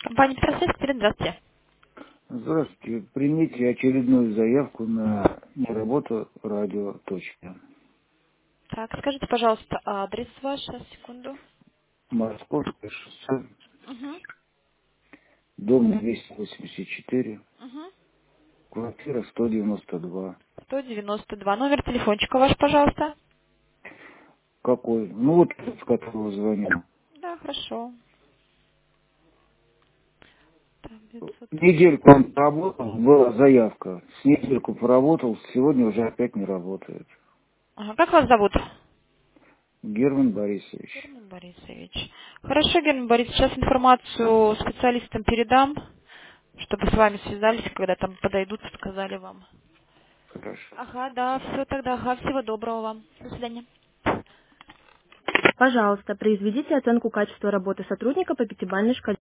Компания Петросвет, Катерина, здравствуйте. Здравствуйте. Примите очередную заявку на неработу радиоточки. Так, скажите, пожалуйста, адрес ваш, сейчас, секунду. Московское шоссе, Угу. дом 284, Угу. квартира 192. 192. Номер телефончика ваш, пожалуйста. Какой? Ну вот, с которого звонил. Да, хорошо. Так, 900. Недельку он работал, была заявка. С недельку поработал, сегодня уже опять не работает. Ага, как вас зовут? Герман Борисович. Герман Борисович. Хорошо, Герман Борисович, сейчас информацию специалистам передам, чтобы с вами связались, когда там подойдут, сказали вам. Хорошо. Ага, да, все тогда, ага, всего доброго вам. До свидания. Пожалуйста, произведите оценку качества работы сотрудника по пятибалльной шкале.